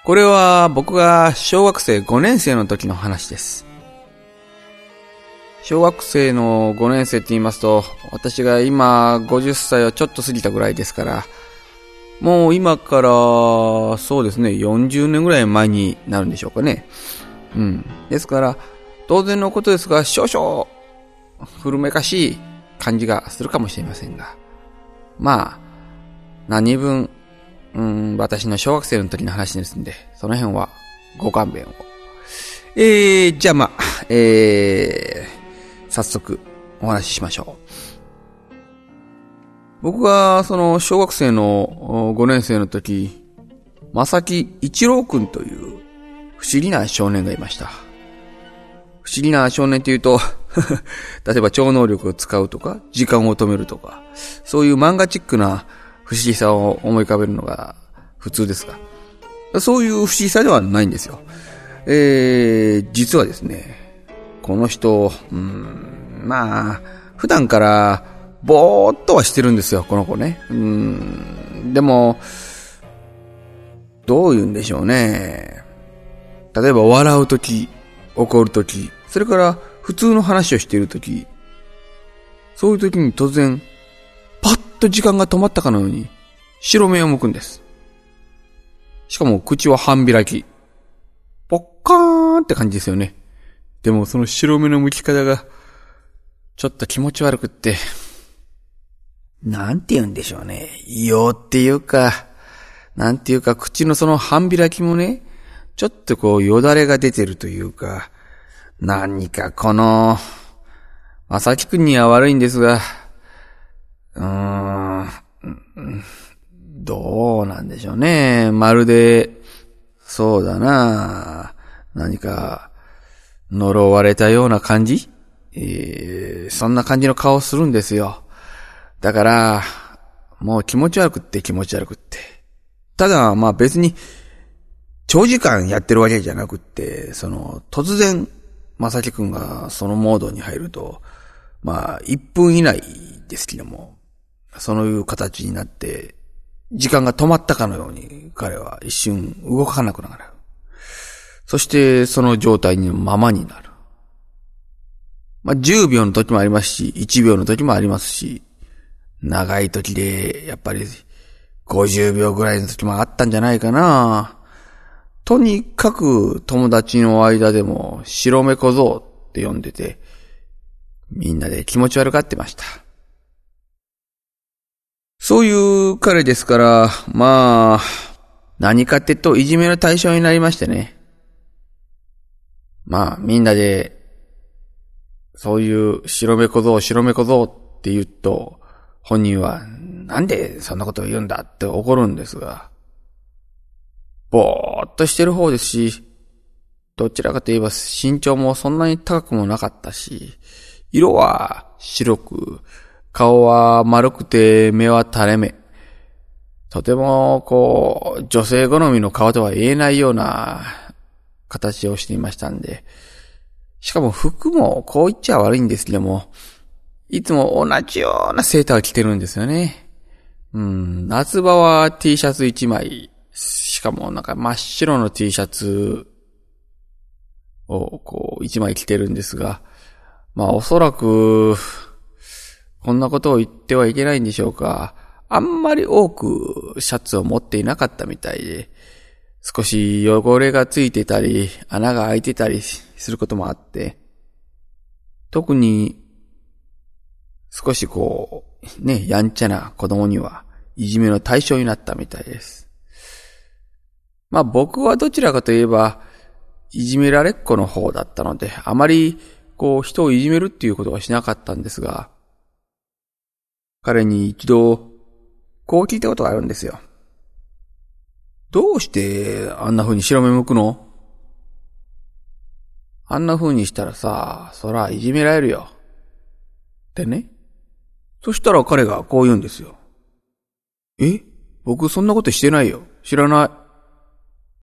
これは僕が小学生5年生の時の話です。小学生の5年生って言いますと、私が今50歳をちょっと過ぎたぐらいですから、もう今からそうですね、40年ぐらい前になるんでしょうかね。ですから当然のことですが、少々古めかしい感じがするかもしれませんが、まあ何分私の小学生の時の話ですんで、その辺はご勘弁を。じゃあ早速お話ししましょう。僕がその小学生の5年生の時、正木一郎くんという不思議な少年がいました。不思議な少年っていうと例えば超能力を使うとか時間を止めるとか、そういう漫画チックな不思議さを思い浮かべるのが普通ですが、そういう不思議さではないんですよ。実はですね、この人普段からぼーっとはしてるんですよ、この子ね。でもどう言うんでしょうね。例えば笑うとき、怒るとき、それから普通の話をしているとき、そういうときに突然パッと時間が止まったかのように白目を向くんです。しかも口は半開き、ポッカーンって感じですよね。でもその白目の向き方がちょっと気持ち悪くって、なんて言うんでしょうね、異様っていうか、なんていうか、口のその半開きもね、ちょっとこうよだれが出てるというか、何かこの正木くんには悪いんですが、どうなんでしょうね。まるでそうだな、何か呪われたような感じ、そんな感じの顔するんですよ。だからもう気持ち悪くって。ただ別に長時間やってるわけじゃなくって、突然正木くんがそのモードに入ると、1分以内ですけども、そういう形になって時間が止まったかのように彼は一瞬動かなくなる。そしてその状態のままになる。10秒の時もありますし、1秒の時もありますし、長い時でやっぱり50秒ぐらいの時もあったんじゃないかな。とにかく友達の間でも白目小僧って呼んでて、みんなで気持ち悪がってました。そういう彼ですから、何かってといじめの対象になりましてね。みんなでそういう白目小僧って言うと、本人はなんでそんなことを言うんだって怒るんですが、ぼーっとしてる方ですし、どちらかといえば身長もそんなに高くもなかったし、色は白く、顔は丸くて目は垂れ目。とても女性好みの顔とは言えないような形をしていましたんで、しかも服もこう言っちゃ悪いんですけども、いつも同じようなセーターを着てるんですよね。夏場は T シャツ1枚、しかも真っ白の T シャツを1枚着てるんですが、おそらくこんなことを言ってはいけないんでしょうか。あんまり多くシャツを持っていなかったみたいで、少し汚れがついてたり穴が開いてたりすることもあって、特に少しやんちゃな子供にはいじめの対象になったみたいです。僕はどちらかといえばいじめられっ子の方だったので、あまり人をいじめるっていうことはしなかったんですが、彼に一度こう聞いたことがあるんですよ。どうしてあんな風に白目向くの？あんな風にしたらさ、そらいじめられるよ。ってね。そしたら彼がこう言うんですよ。僕そんなことしてないよ。知らない。